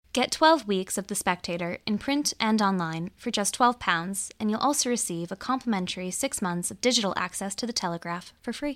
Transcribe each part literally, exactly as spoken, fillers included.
Get twelve weeks of The Spectator in print and online for just twelve pounds, and you'll also receive a complimentary six months of digital access to The Telegraph for free.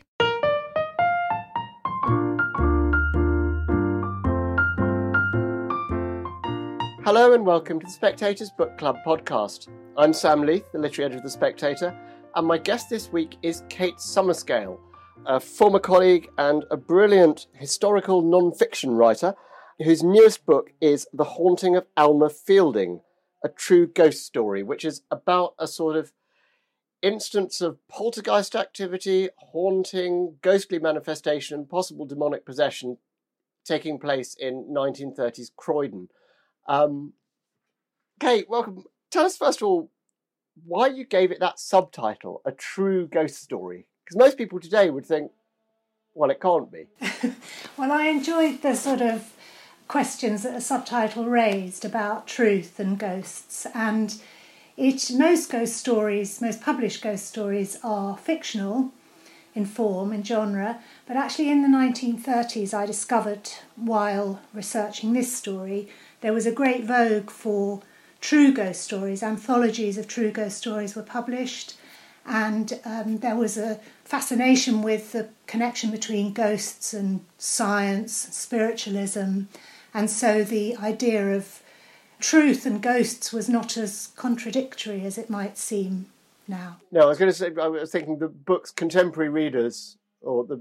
Hello and welcome to The Spectator's Book Club podcast. I'm Sam Leith, the literary editor of The Spectator, and my guest this week is Kate Summerscale, a former colleague and a brilliant historical non-fiction writer whose newest book is The Haunting of Alma Fielding, a true ghost story, which is about a sort of instance of poltergeist activity, haunting, ghostly manifestation, and possible demonic possession taking place in nineteen thirties Croydon. Um, Kate, welcome. Tell us first of all why you gave it that subtitle, A True Ghost Story. Because most people today would think, well, it can't be. Well, I enjoyed the sort of questions that a subtitle raised about truth and ghosts, and it most ghost stories, most published ghost stories are fictional in form, in genre, but actually in the nineteen thirties I discovered while researching this story there was a great vogue for true ghost stories. Anthologies of true ghost stories were published, and um, there was a fascination with the connection between ghosts and science, spiritualism, and so the idea of truth and ghosts was not as contradictory as it might seem now. No, I was going to say, I was thinking the book's contemporary readers, or the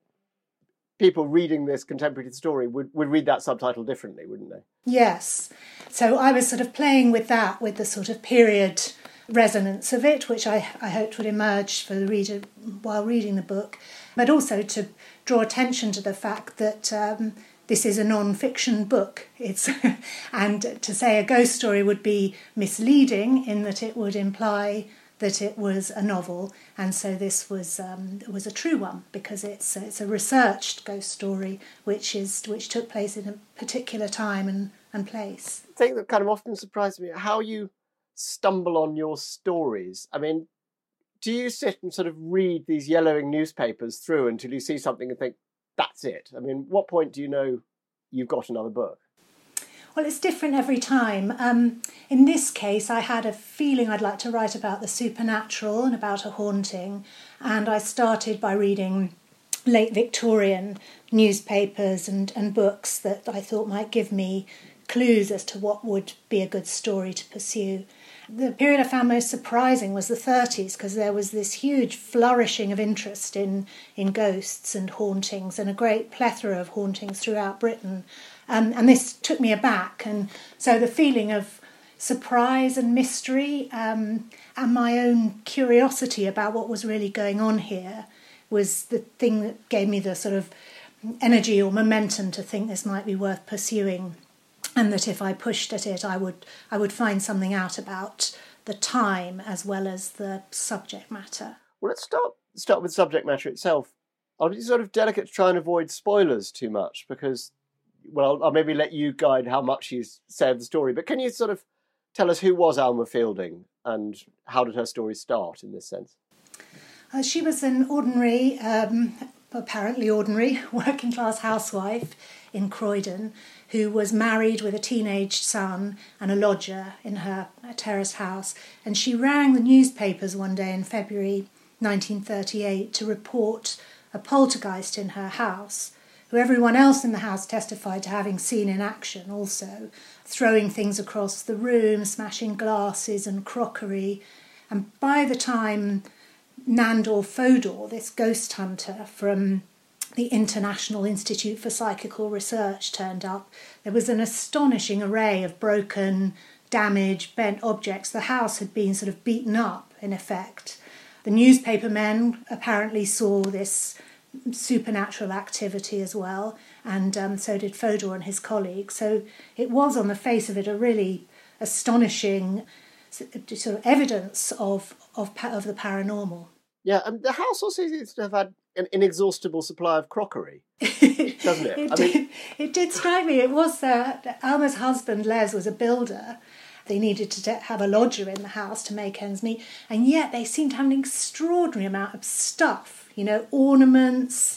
people reading this contemporary story, would, would read that subtitle differently, wouldn't they? Yes. So I was sort of playing with that, with the sort of period resonance of it, which I, I hoped would emerge for the reader while reading the book, but also to draw attention to the fact that um, this is a non-fiction book. It's and to say a ghost story would be misleading in that it would imply that it was a novel, and so this was um, was a true one because it's it's a researched ghost story which is which took place in a particular time and, and place. The thing that kind of often surprises me, how you stumble on your stories. I mean, do you sit and sort of read these yellowing newspapers through until you see something and think, that's it? I mean, what point do you know you've got another book? Well, it's different every time. Um, in this case, I had a feeling I'd like to write about the supernatural and about a haunting, and I started by reading late Victorian newspapers and, and books that I thought might give me clues as to what would be a good story to pursue. The period I found most surprising was the thirties, because there was this huge flourishing of interest in, in ghosts and hauntings, and a great plethora of hauntings throughout Britain. Um, and this took me aback, and so the feeling of surprise and mystery um, and my own curiosity about what was really going on here was the thing that gave me the sort of energy or momentum to think this might be worth pursuing, and that if I pushed at it I would I would find something out about the time as well as the subject matter. Well, let's start start with the subject matter itself. I'll be sort of delicate to try and avoid spoilers too much because, well, I'll, I'll maybe let you guide how much you say of the story, but can you sort of tell us who was Alma Fielding and how did her story start in this sense? Uh, she was an ordinary, um, apparently ordinary, working-class housewife in Croydon who was married with a teenage son and a lodger in her terraced house. And she rang the newspapers one day in February nineteen thirty-eight to report a poltergeist in her house, who everyone else in the house testified to having seen in action also, throwing things across the room, smashing glasses and crockery. And by the time Nandor Fodor, this ghost hunter from the International Institute for Psychical Research, turned up, there was an astonishing array of broken, damaged, bent objects. The house had been sort of beaten up, in effect. The newspaper men apparently saw this supernatural activity as well, and um, so did Fodor and his colleagues. So it was, on the face of it, a really astonishing sort of evidence of of, of the paranormal. Yeah, and the house also seems to have had an inexhaustible supply of crockery, doesn't it? it, I did, mean... it did strike me. It was uh, Alma's husband, Les, was a builder. They needed to have a lodger in the house to make ends meet, and yet they seemed to have an extraordinary amount of stuff, you know, ornaments,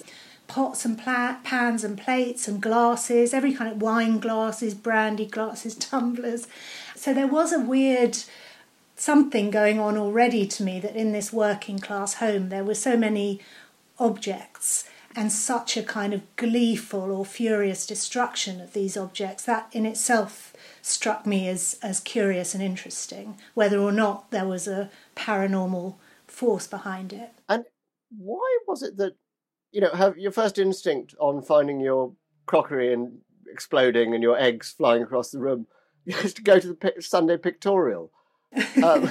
pots and pla- pans and plates and glasses, every kind of wine glasses, brandy glasses, tumblers. So there was a weird something going on already to me, that in this working class home there were so many objects and such a kind of gleeful or furious destruction of these objects. That in itself struck me as, as curious and interesting, whether or not there was a paranormal force behind it. And why was it that, you know, have your first instinct on finding your crockery and exploding and your eggs flying across the room is to go to the Sunday Pictorial? Um,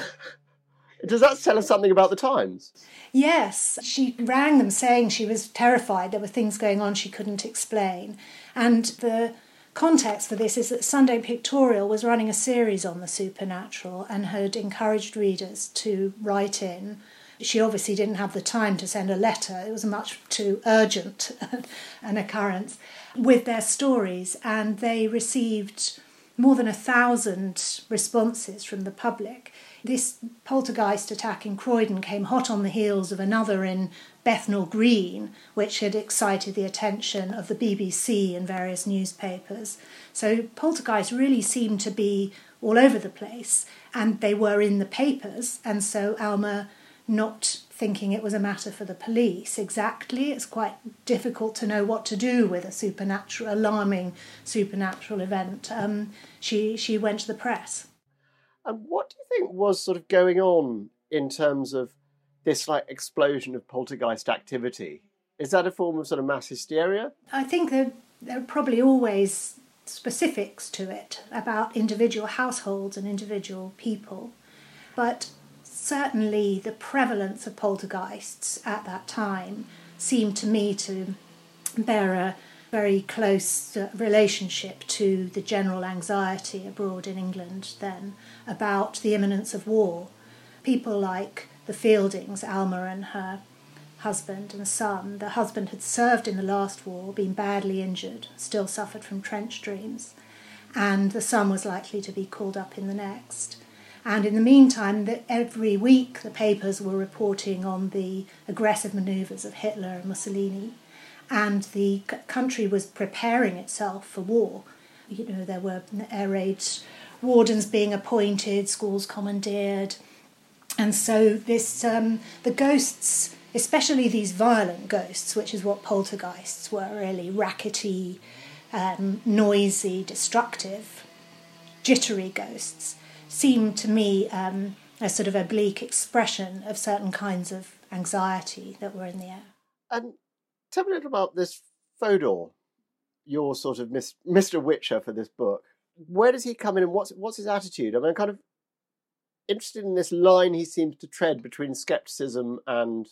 does that tell us something about the times? Yes, she rang them saying she was terrified. There were things going on she couldn't explain. And the context for this is that Sunday Pictorial was running a series on the supernatural and had encouraged readers to write in. She obviously didn't have the time to send a letter. It was much too urgent an occurrence with their stories, and they received more than a thousand responses from the public. This poltergeist attack in Croydon came hot on the heels of another in Bethnal Green, which had excited the attention of the B B C and various newspapers. So poltergeists really seemed to be all over the place, and they were in the papers, and so Alma, not thinking it was a matter for the police exactly, it's quite difficult to know what to do with a supernatural, alarming supernatural event, um, she, she went to the press. And what do you think was sort of going on in terms of this like explosion of poltergeist activity? Is that a form of sort of mass hysteria? I think that there are probably always specifics to it about individual households and individual people, but certainly the prevalence of poltergeists at that time seemed to me to bear a very close uh, relationship to the general anxiety abroad in England then about the imminence of war. People like the Fieldings, Alma and her husband and son. The husband had served in the last war, been badly injured, still suffered from trench dreams, and the son was likely to be called up in the next. And in the meantime, the, every week the papers were reporting on the aggressive manoeuvres of Hitler and Mussolini, and the c- country was preparing itself for war. You know, there were air raid wardens being appointed, schools commandeered, and so this um, the ghosts, especially these violent ghosts, which is what poltergeists were really, rackety, um, noisy, destructive, jittery ghosts, seemed to me um, a sort of oblique expression of certain kinds of anxiety that were in the air. And tell me a little about this Fodor, your sort of Mister Witcher for this book. Where does he come in and what's what's his attitude? I mean, I'm kind of interested in this line he seems to tread between scepticism and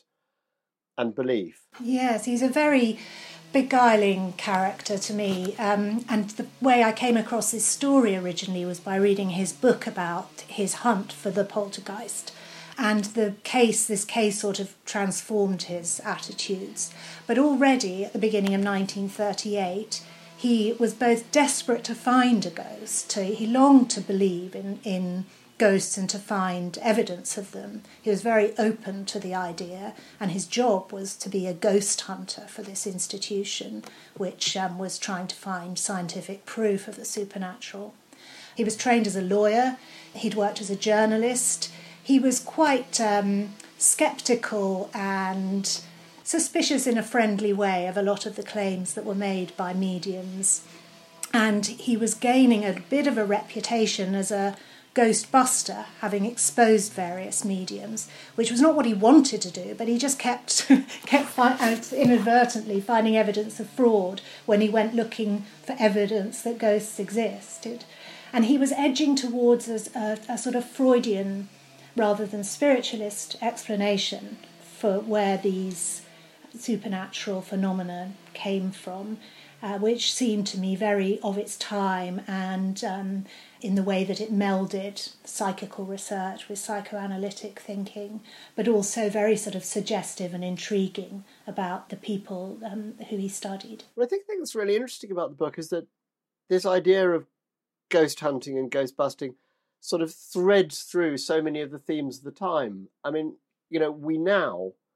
and belief. Yes, he's a very beguiling character to me, um, and the way I came across this story originally was by reading his book about his hunt for the poltergeist, and the case this case sort of transformed his attitudes. But already at the beginning of nineteen thirty-eight he was both desperate to find a ghost, to, he longed to believe in, in ghosts and to find evidence of them. He was very open to the idea, and his job was to be a ghost hunter for this institution, which um, was trying to find scientific proof of the supernatural. He was trained as a lawyer, he'd worked as a journalist. He was quite um, sceptical and suspicious in a friendly way of a lot of the claims that were made by mediums. And he was gaining a bit of a reputation as a ghostbuster, having exposed various mediums, which was not what he wanted to do, but he just kept kept fi- inadvertently finding evidence of fraud when he went looking for evidence that ghosts existed. And he was edging towards a, a, a sort of Freudian rather than spiritualist explanation for where these supernatural phenomena came from, uh, which seemed to me very of its time, and um, in the way that it melded psychical research with psychoanalytic thinking, but also very sort of suggestive and intriguing about the people um, who he studied. Well, I think the thing that's really interesting about the book is that this idea of ghost hunting and ghost busting sort of threads through so many of the themes of the time. I mean, you know, we now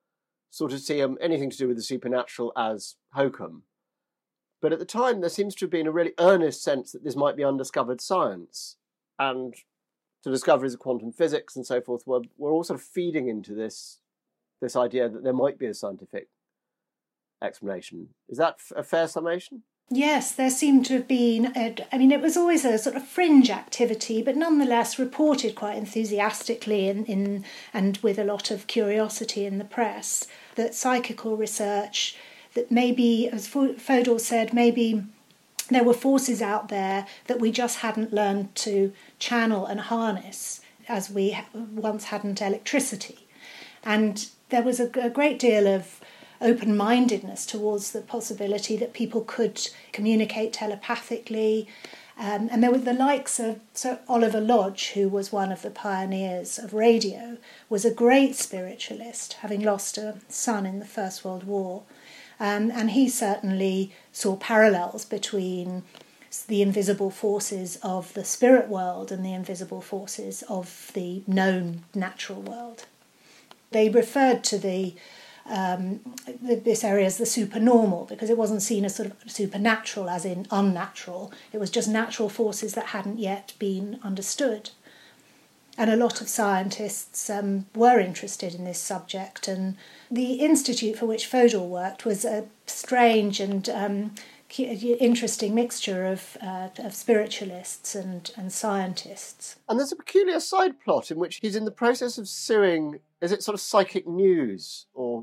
sort of see um, anything to do with the supernatural as hokum. But at the time, there seems to have been a really earnest sense that this might be undiscovered science. And the discoveries of quantum physics and so forth were, were all sort of feeding into this, this idea that there might be a scientific explanation. Is that a fair summation? Yes, there seemed to have been, a, I mean, it was always a sort of fringe activity, but nonetheless reported quite enthusiastically in, in, and with a lot of curiosity in the press, that psychical research, that maybe, as Fodor said, maybe there were forces out there that we just hadn't learned to channel and harness, as we once hadn't electricity. And there was a, a great deal of open-mindedness towards the possibility that people could communicate telepathically. Um, and there were the likes of Sir Oliver Lodge, who was one of the pioneers of radio, was a great spiritualist, having lost a son in the First World War. Um, and he certainly saw parallels between the invisible forces of the spirit world and the invisible forces of the known natural world. They referred to the Um, this area as the supernormal, because it wasn't seen as sort of supernatural as in unnatural. It was just natural forces that hadn't yet been understood. And a lot of scientists um, were interested in this subject, and the institute for which Fodor worked was a strange and um, interesting mixture of, uh, of spiritualists and, and scientists. And there's a peculiar side plot in which he's in the process of suing, is it sort of Psychic News or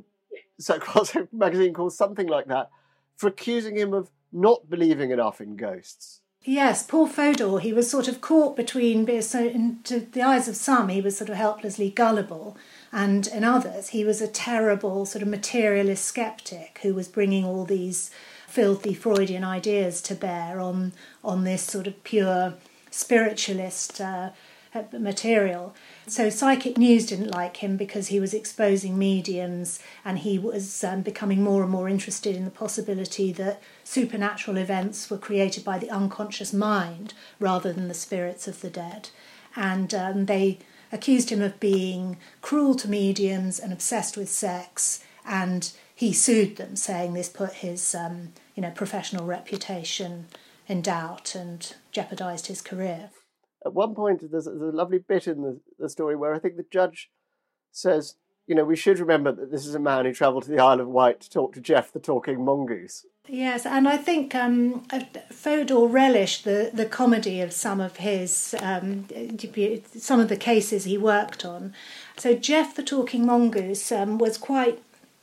a magazine called something like that, for accusing him of not believing enough in ghosts. Yes, poor Fodor, he was sort of caught between, so in, to the eyes of some, he was sort of helplessly gullible, and in others, he was a terrible sort of materialist skeptic who was bringing all these filthy Freudian ideas to bear on, on this sort of pure spiritualist uh, material. So Psychic News didn't like him because he was exposing mediums, and he was um, becoming more and more interested in the possibility that supernatural events were created by the unconscious mind rather than the spirits of the dead. And um, they accused him of being cruel to mediums and obsessed with sex, and he sued them, saying this put his um, you know, professional reputation in doubt and jeopardised his career. At one point, there's a, there's a lovely bit in the, the story where I think the judge says, you know, we should remember that this is a man who travelled to the Isle of Wight to talk to Jeff the Talking Mongoose. Yes, and I think um, Fodor relished the, the comedy of some of his, um, some of the cases he worked on. So Jeff the Talking Mongoose um, was quite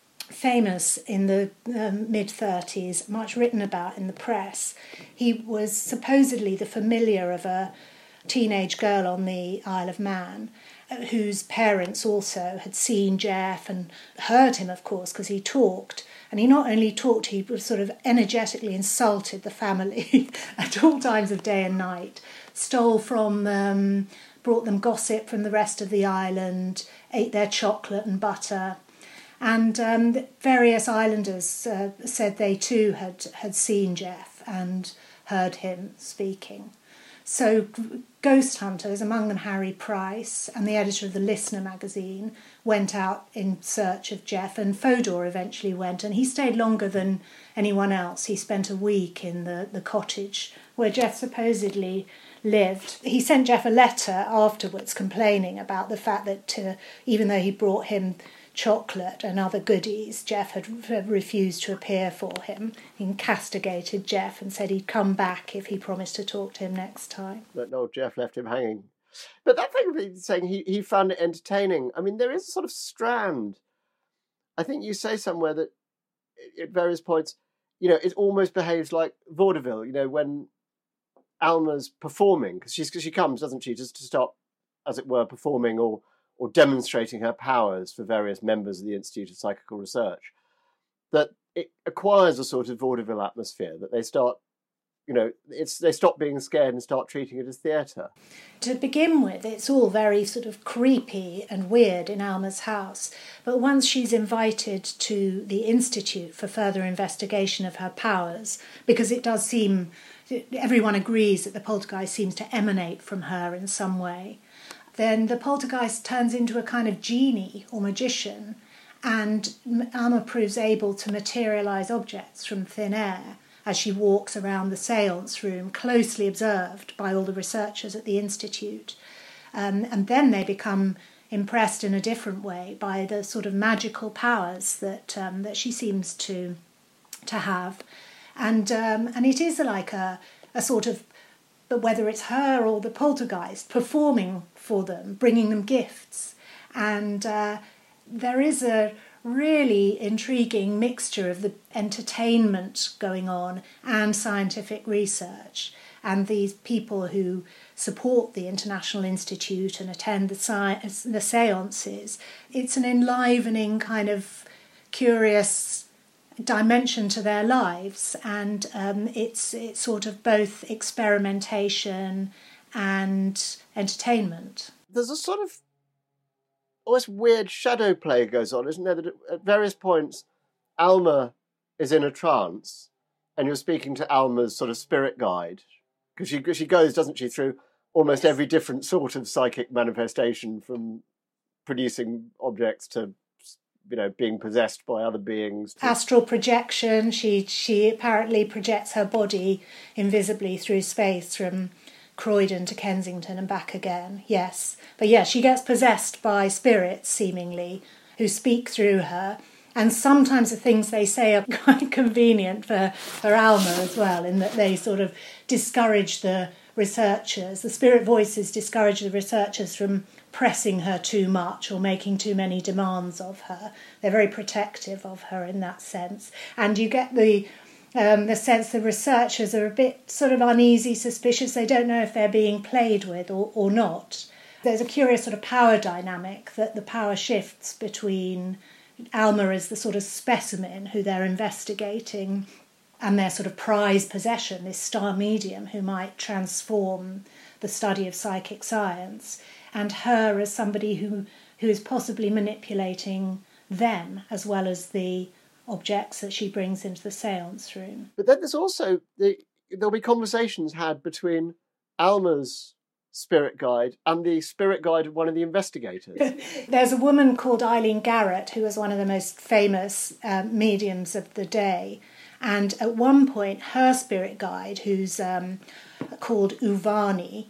famous in the um, mid-thirties, much written about in the press. He was supposedly the familiar of a teenage girl on the Isle of Man, whose parents also had seen Jeff and heard him, of course, because he talked. And he not only talked, he sort of energetically insulted the family at all times of day and night, stole from them, brought them gossip from the rest of the island, ate their chocolate and butter. And um, various islanders uh, said they too had, had seen Jeff and heard him speaking. So ghost hunters, among them Harry Price and the editor of the Listener magazine, went out in search of Jeff, and Fodor eventually went, and he stayed longer than anyone else. He spent a week in the, the cottage where Jeff supposedly lived. He sent Jeff a letter afterwards complaining about the fact that uh, even though he brought him chocolate and other goodies, Jeff had refused to appear for him. He castigated Jeff and said he'd come back if he promised to talk to him next time. But no, Jeff left him hanging. But that thing of he's saying he, he found it entertaining, I mean, there is a sort of strand. I think you say somewhere that at various points, you know, it almost behaves like vaudeville, you know, when Alma's performing, because she's, cause she comes, doesn't she, just to stop, as it were, performing or or demonstrating her powers for various members of the Institute of Psychical Research, that it acquires a sort of vaudeville atmosphere, that they start, you know, it's they stop being scared and start treating it as theatre. To begin with, it's all very sort of creepy and weird in Alma's house, but once she's invited to the Institute for further investigation of her powers, because it does seem, everyone agrees that the poltergeist seems to emanate from her in some way, then the poltergeist turns into a kind of genie or magician, And Alma proves able to materialise objects from thin air as she walks around the séance room, closely observed by all the researchers at the Institute. Um, and then they become impressed in a different way by the sort of magical powers that um, that she seems to to have. And um, and it is like a, a sort of, but whether it's her or the poltergeist, performing for them, bringing them gifts. And uh, there is a really intriguing mixture of the entertainment going on and scientific research, and these people who support the International Institute and attend the, science, the seances. It's an enlivening kind of curious dimension to their lives, and um, it's it's sort of both experimentation and entertainment. There's a sort of almost weird shadow play goes on, isn't there? That at various points, Alma is in a trance, and you're speaking to Alma's sort of spirit guide, because she she goes, doesn't she, through almost every different sort of psychic manifestation, from producing objects to, you know, being possessed by other beings. To... Astral projection. She she apparently projects her body invisibly through space from Croydon to Kensington and back again, yes. But yeah, she gets possessed by spirits, seemingly, who speak through her. And sometimes the things they say are quite convenient for, for Alma as well, in that they sort of discourage the researchers. The spirit voices discourage the researchers from pressing her too much or making too many demands of her. They're very protective of her in that sense. And you get the um, the sense the researchers are a bit sort of uneasy, suspicious. They don't know if they're being played with or, or not. There's a curious sort of power dynamic, that the power shifts between Alma as the sort of specimen who they're investigating and their sort of prized possession, this star medium who might transform the study of psychic science, and her as somebody who, who is possibly manipulating them as well as the objects that she brings into the séance room. But then there's also, the, there'll be conversations had between Alma's spirit guide and the spirit guide of one of the investigators. There's a woman called Eileen Garrett, who was one of the most famous uh, mediums of the day. And at one point, her spirit guide, who's um, called Uvani,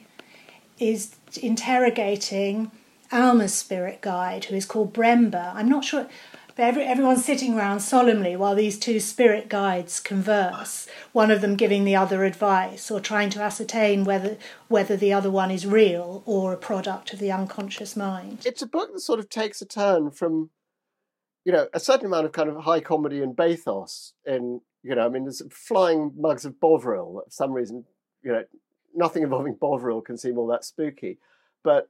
is interrogating Alma's spirit guide, who is called Bremba. I'm not sure... But every, everyone's sitting around solemnly while these two spirit guides converse, one of them giving the other advice or trying to ascertain whether whether the other one is real or a product of the unconscious mind. It's a book that sort of takes a turn from, you know, a certain amount of kind of high comedy and bathos in, you know, I mean, there's flying mugs of Bovril. For some reason, you know, nothing involving Bovril can seem all that spooky, but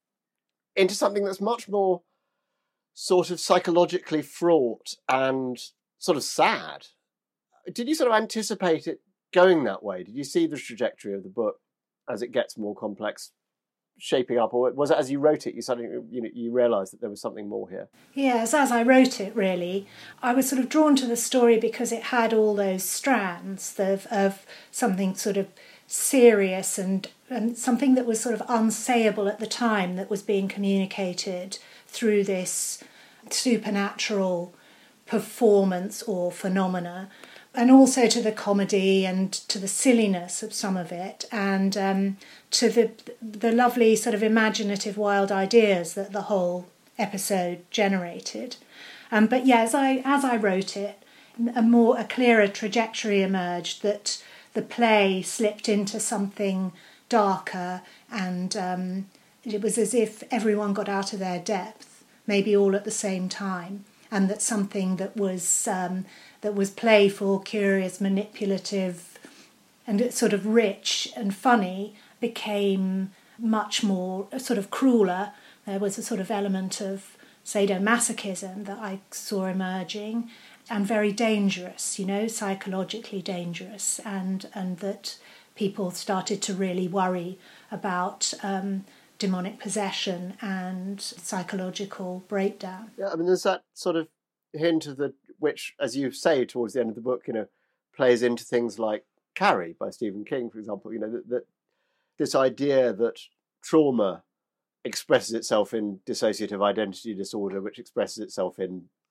into something that's much more sort of psychologically fraught and sort of sad. Did you sort of anticipate it going that way? Did you see the trajectory of the book as it gets more complex shaping up, or was it as you wrote it you suddenly, you know, you realised that there was something more here? Yes, as I wrote it, really. I was sort of drawn to the story because it had all those strands of, of something sort of serious and, and something that was sort of unsayable at the time that was being communicated through this supernatural performance or phenomena, and also to the comedy and to the silliness of some of it, and um, to the the lovely sort of imaginative wild ideas that the whole episode generated. Um, but yeah, as I as I wrote it, a more a clearer trajectory emerged, that the play slipped into something darker, and um, it was as if everyone got out of their depth, maybe all at the same time, and that something that was um, that was playful, curious, manipulative, and sort of rich and funny became much more sort of crueler. There was a sort of element of sadomasochism that I saw emerging, and very dangerous, you know, psychologically dangerous, and and that people started to really worry about um, demonic possession and psychological breakdown. Yeah, I mean, there's that sort of hint of the, which, as you say towards the end of the book, you know, plays into things like Carrie by Stephen King, for example. You know, that, that this idea that trauma expresses itself in dissociative identity disorder, which expresses itself in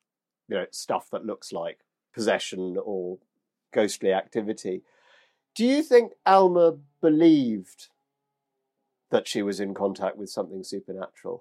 you know, stuff that looks like possession or ghostly activity. Do you think Alma believed that she was in contact with something supernatural?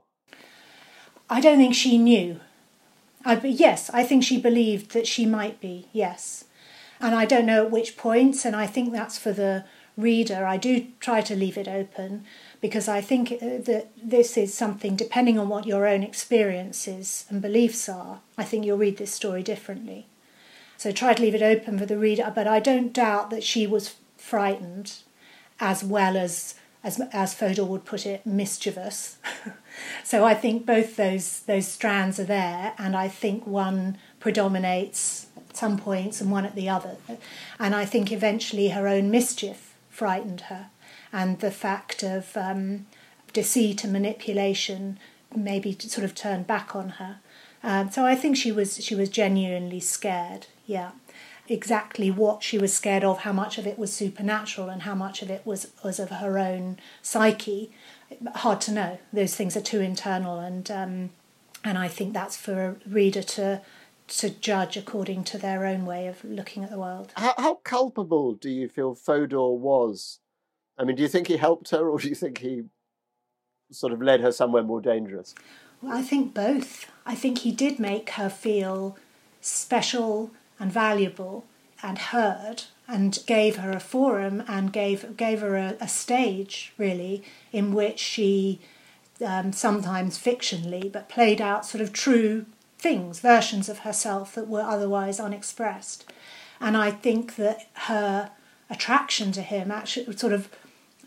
I don't think she knew. I, yes, I think she believed that she might be, yes. And I don't know at which points, and I think that's for the reader. I do try to leave it open because I think that this is something, depending on what your own experiences and beliefs are, I think you'll read this story differently. So try to leave it open for the reader, but I don't doubt that she was frightened as well as, as, as Fodor would put it, mischievous. So I think both those those strands are there, and I think one predominates at some points and one at the other. And I think eventually her own mischief frightened her, and the fact of um, deceit and manipulation maybe sort of turned back on her. Um, so I think she was she was genuinely scared, yeah. Exactly what she was scared of, how much of it was supernatural and how much of it was, was of her own psyche, hard to know. Those things are too internal, and um, and I think that's for a reader to to judge according to their own way of looking at the world. How, how culpable do you feel Fodor was? I mean, do you think he helped her, or do you think he sort of led her somewhere more dangerous? Well, I think both. I think he did make her feel special and valuable and heard, and gave her a forum and gave gave her a, a stage, really, in which she, um, sometimes fictionally, but played out sort of true things, versions of herself that were otherwise unexpressed. And I think that her attraction to him actually sort of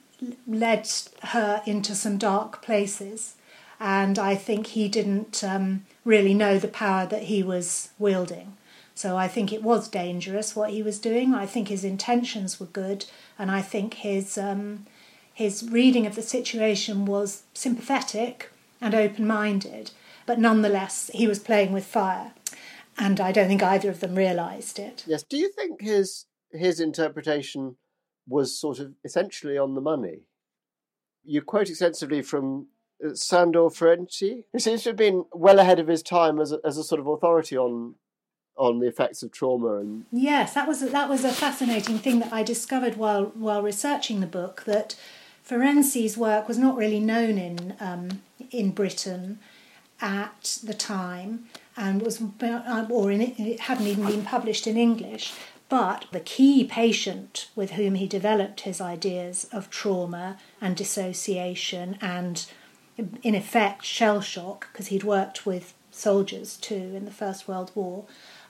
led her into some dark places. And I think he didn't um, really know the power that he was wielding. So I think it was dangerous what he was doing. I think his intentions were good, and I think his um, his reading of the situation was sympathetic and open-minded. But nonetheless, he was playing with fire, and I don't think either of them realised it. Yes. Do you think his his interpretation was sort of essentially on the money? You quote extensively from Sandor Ferenczi, who seems to have been well ahead of his time as a, as a sort of authority on. on the effects of trauma. And yes, that was a, that was a fascinating thing that I discovered while while researching the book, that Ferenczi's work was not really known in um, in Britain at the time, and was or in, it hadn't even been published in English. But the key patient with whom he developed his ideas of trauma and dissociation and, in effect, shell shock, because he'd worked with soldiers too in the First World War,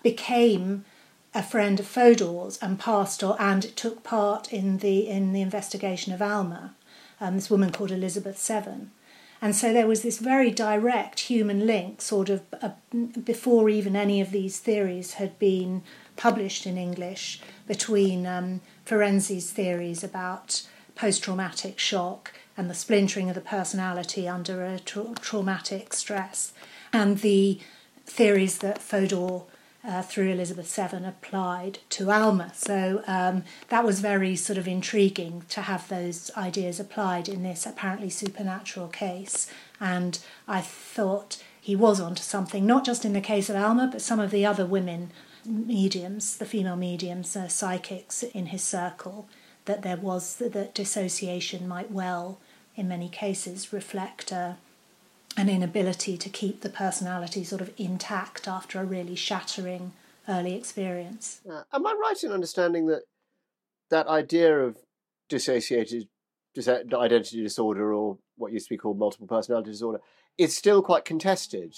became a friend of Fodor's and passed on, and took part in the in the investigation of Alma, um, this woman called Elizabeth Seven. And so there was this very direct human link, sort of uh, before even any of these theories had been published in English, between um, Ferenczi's theories about post-traumatic shock and the splintering of the personality under a tra- traumatic stress, and the theories that Fodor, uh, through Elizabeth Seven, applied to Alma. So um, that was very sort of intriguing to have those ideas applied in this apparently supernatural case. And I thought he was onto something, not just in the case of Alma, but some of the other women mediums, the female mediums, uh, psychics in his circle, that there was, that dissociation might well, in many cases, reflect uh, an inability to keep the personality sort of intact after a really shattering early experience. Uh, am I right in understanding that that idea of dissociated dis- identity disorder, or what used to be called multiple personality disorder, is still quite contested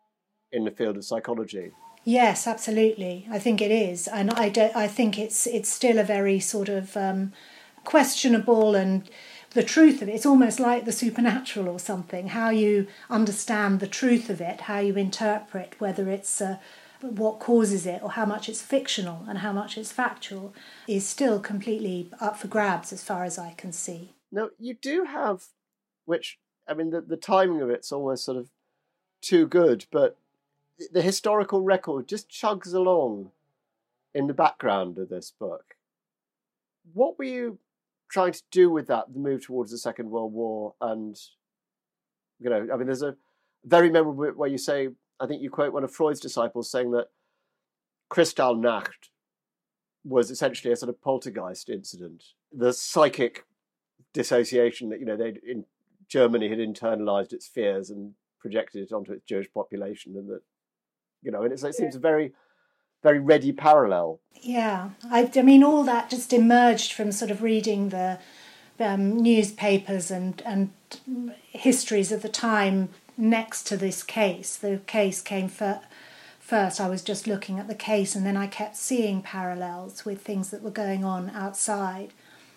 in the field of psychology? Yes, absolutely. I think it is, and I don't, I think it's it's still a very sort of um, questionable, and the truth of it, it's almost like the supernatural or something. How you understand the truth of it, how you interpret whether it's uh, what causes it or how much it's fictional and how much it's factual, is still completely up for grabs as far as I can see. Now, you do have, which, I mean, the, the timing of it's almost sort of too good, but the historical record just chugs along in the background of this book. What were you trying to do with that, the move towards the Second World War? And, you know, I mean, there's a very memorable bit where you say, I think you quote one of Freud's disciples saying that Kristallnacht was essentially a sort of poltergeist incident. The psychic dissociation that, you know, they in Germany had internalized its fears and projected it onto its Jewish population, and that, you know, and it's, it seems a very, very ready parallel. Yeah, I, I mean, all that just emerged from sort of reading the um, newspapers and, and histories of the time next to this case. The case came fir- first. I was just looking at the case, and then I kept seeing parallels with things that were going on outside.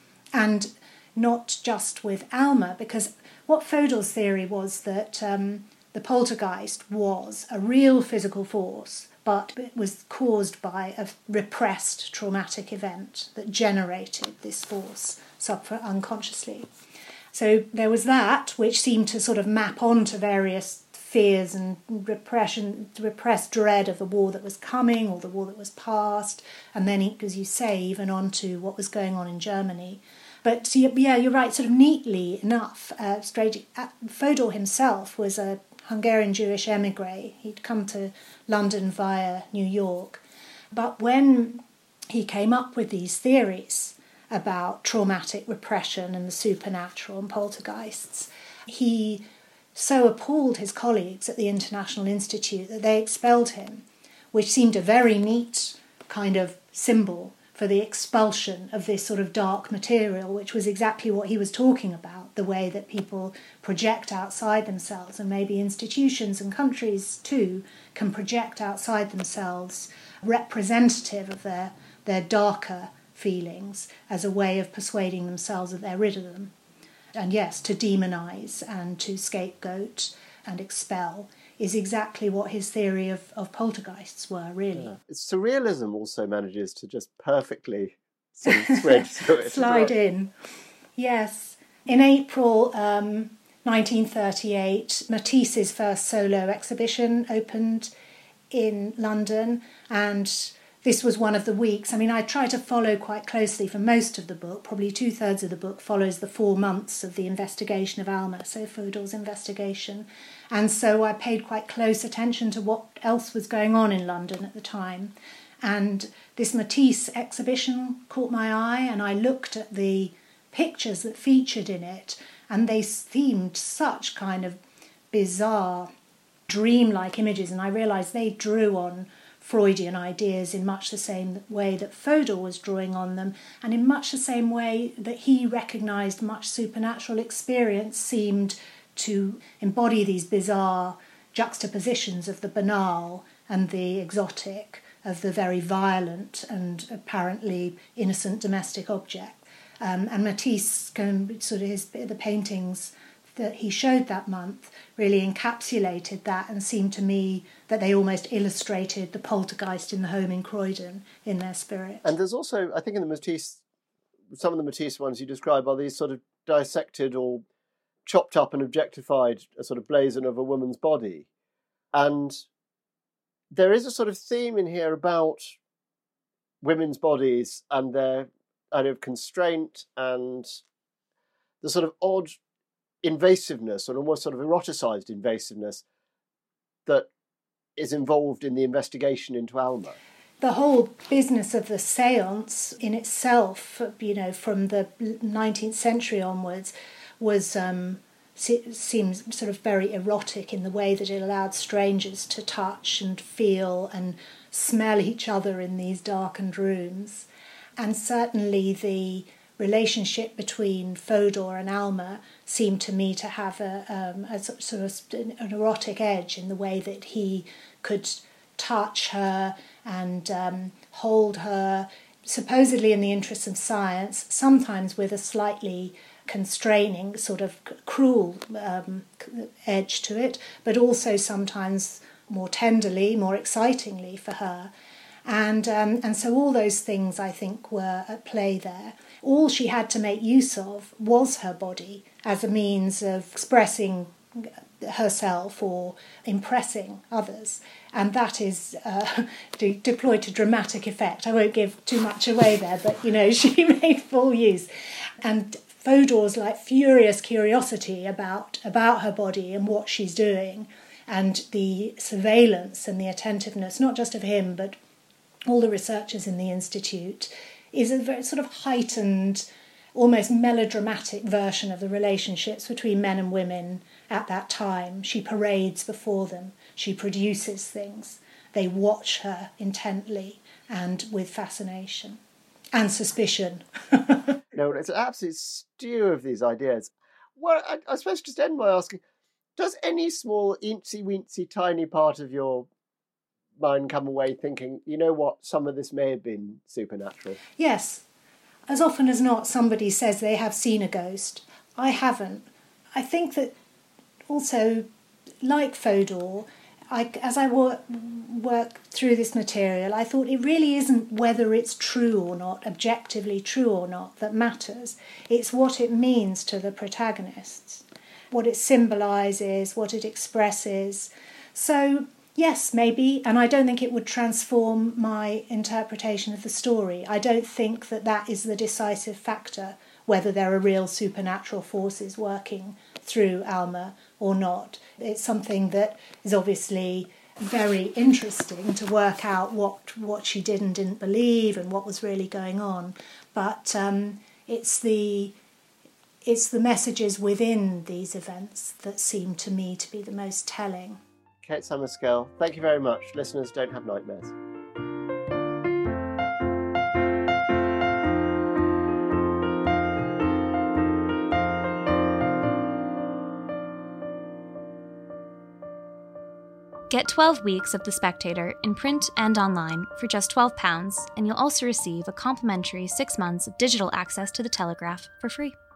And not just with Alma, because what Fodor's theory was that um, the poltergeist was a real physical force, but it was caused by a repressed traumatic event that generated this force unconsciously. So there was that, which seemed to sort of map onto various fears and repression, repressed dread of the war that was coming or the war that was past, and then, as you say, even onto what was going on in Germany. But yeah, you're right, sort of neatly enough, uh, straight, uh, Fodor himself was a Hungarian Jewish emigre. He'd come to London via New York. But when he came up with these theories about traumatic repression and the supernatural and poltergeists, he so appalled his colleagues at the International Institute that they expelled him, which seemed a very neat kind of symbol for the expulsion of this sort of dark material, which was exactly what he was talking about, the way that people project outside themselves, and maybe institutions and countries too can project outside themselves representative of their, their darker feelings as a way of persuading themselves that they're rid of them. And yes, to demonise and to scapegoat and expel is exactly what his theory of, of poltergeists were, really. Yeah. Surrealism also manages to just perfectly sort of thread through it. Slide in. Yes. In April um, nineteen thirty-eight, Matisse's first solo exhibition opened in London, and this was one of the weeks. I mean, I try to follow quite closely for most of the book. Probably two-thirds of the book follows the four months of the investigation of Alma, so Fodor's investigation. And so I paid quite close attention to what else was going on in London at the time. And this Matisse exhibition caught my eye, and I looked at the pictures that featured in it, and they seemed such kind of bizarre, dreamlike images, and I realised they drew on Freudian ideas in much the same way that Fodor was drawing on them, and in much the same way that he recognised much supernatural experience seemed to embody these bizarre juxtapositions of the banal and the exotic, of the very violent and apparently innocent domestic object. Um, and Matisse, can, sort of his, the paintings that he showed that month really encapsulated that, and seemed to me that they almost illustrated the poltergeist in the home in Croydon in their spirit. And there's also, I think in the Matisse, some of the Matisse ones you describe are these sort of dissected or chopped up and objectified a sort of blazon of a woman's body. And there is a sort of theme in here about women's bodies and their kind of constraint and the sort of odd invasiveness, or almost sort of eroticized invasiveness, that is involved in the investigation into Alma. The whole business of the séance in itself, you know, from the nineteenth century onwards, was um, seems sort of very erotic in the way that it allowed strangers to touch and feel and smell each other in these darkened rooms. And certainly the relationship between Fodor and Alma seemed to me to have a, um, a sort of an erotic edge in the way that he could touch her and um, hold her, supposedly in the interests of science, sometimes with a slightly constraining, sort of cruel um, edge to it, but also sometimes more tenderly, more excitingly for her. And um, and so all those things, I think, were at play there. All she had to make use of was her body as a means of expressing herself or impressing others. And that is uh, de- deployed to dramatic effect. I won't give too much away there, but, you know, she made full use. And Fodor's like furious curiosity about, about her body and what she's doing, and the surveillance and the attentiveness, not just of him, but all the researchers in the Institute, is a very sort of heightened, almost melodramatic version of the relationships between men and women at that time. She parades before them. She produces things. They watch her intently and with fascination and suspicion. No, it's an absolute stew of these ideas. Well, I, I suppose just end by asking, does any small, eensy-weensy, tiny part of your mind come away thinking, you know what, some of this may have been supernatural? Yes. As often as not, somebody says they have seen a ghost. I haven't. I think that also, like Fodor, I, as I work, work through this material, I thought it really isn't whether it's true or not, objectively true or not, that matters. It's what it means to the protagonists, what it symbolises, what it expresses. So, yes, maybe, and I don't think it would transform my interpretation of the story. I don't think that that is the decisive factor, whether there are real supernatural forces working through Alma or not. It's something that is obviously very interesting to work out what, what she did and didn't believe and what was really going on. But um, it's the it's the messages within these events that seem to me to be the most telling. Kate Summerscale, thank you very much. Listeners, don't have nightmares. Get twelve weeks of The Spectator in print and online for just twelve pounds, and you'll also receive a complimentary six months of digital access to The Telegraph for free.